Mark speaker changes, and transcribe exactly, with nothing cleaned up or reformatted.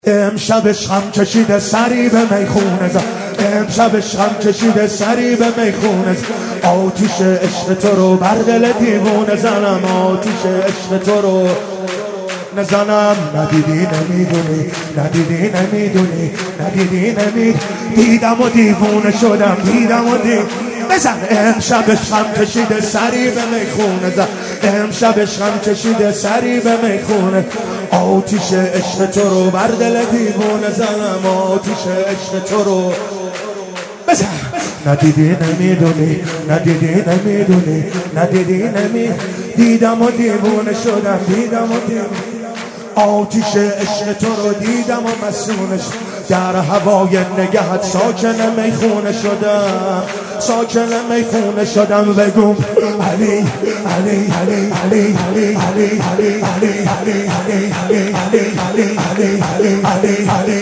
Speaker 1: امشبش غم کشیده سری به میخونه زد، امشبش غم کشیده سری به میخونه زد. آتیش عشق تو رو بر دل دیوونه زنم، آتیش عشق تو رو نزنم. ندیدی نمیدونی، ندیدی نمیدونی، ندیدی نمی دیدم و دیوونه شدم، دیدم و دیوونه بزن. امشبش غم کشیده سری به میخونه زد، امشبش غم کشیده سری به میخونه. آتیش عشق تو رو بر دل دیوونه زنم، آتیش عشق تو رو بزن. ندیدی نمیدونی، ندیدی نمیدونی، ندیدی نمی دیدم و دیوونه شدم، دیدم و دیوونه. آتیش عشق تو رو دیدم و مسئولش در هوای نگهت ساکن میخونه شدم، ساکن میخونه شدم. بگم علی علی علی علی علی علی علی علی علی علی علی علی علی علی علی